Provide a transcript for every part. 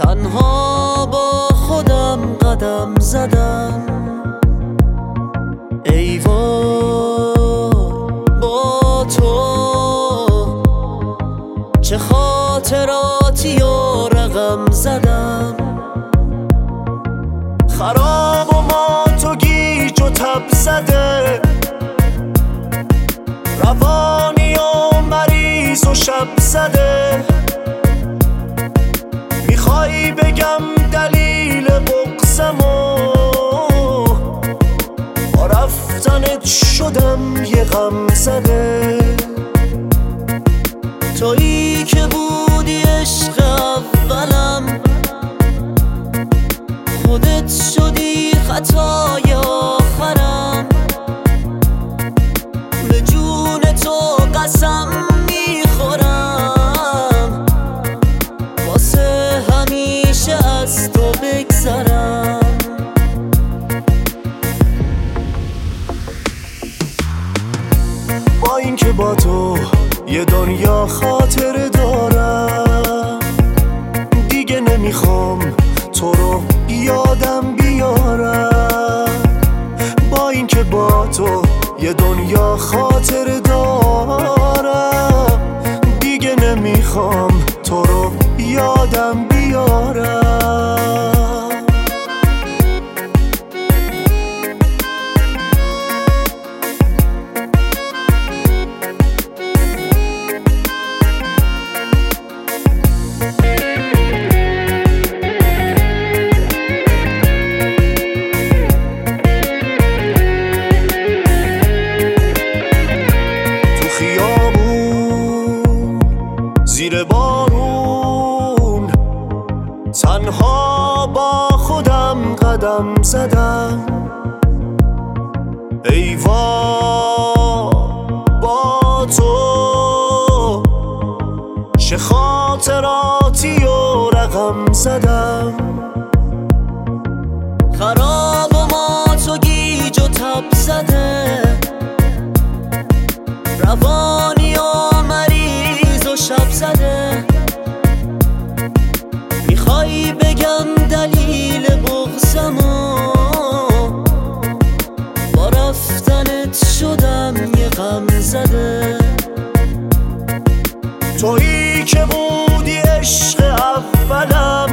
تنها با خودم قدم زدم. ای وای با تو چه خاطراتی و رقم زدم. خراب و مات و گیج و تب زده، روانی و مریض و شب زده. میخوای بگم دلیل بغضمو، با رفتنت شدم یه غم زده. تویی که بودی عشق اولم، خودت شدی خطای آخرم. به جون تو قسم میخورم، واسه همیشه از تو بگذرم. با اینکه با تو یه دنیا خاطره دارم، دیگه نمیخوام تو رو یادم بیارم. با اینکه با تو یه دنیا خاطره دارم، دیگه نمیخوام تو رو یادم بیارم. زیر بارون تنها با خودم قدم زدم. ای وای با تو چه خاطراتی و رقم زدم. خراب و مات و گیج و تب زده، روانی و مریض و شب زده. میخوای بگم دلیل بغضمو، با رفتنت شدم یه غم زده. تویی که بودی عشق اولم،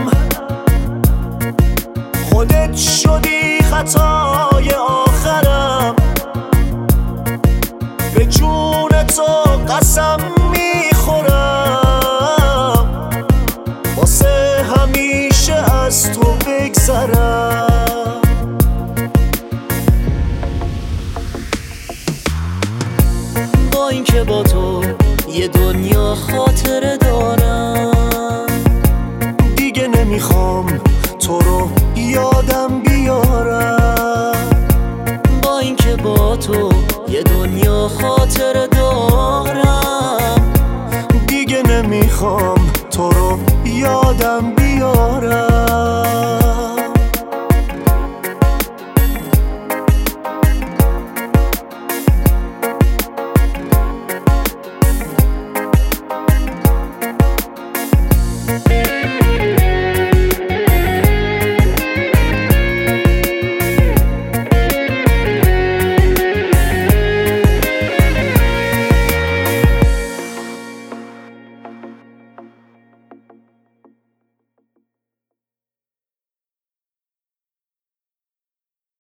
خودت شدی خطای آخرم. به جون تو قسم میخورم، واسه همیشه از تو بگذرم. با اینکه با تو یه دنیا خاطره دارم، دیگه نمیخوام تو رو یادم بیارم. با اینکه با تو یه دنیا خاطره دارم، دیگه نمیخوام تو رو یادم بیارم.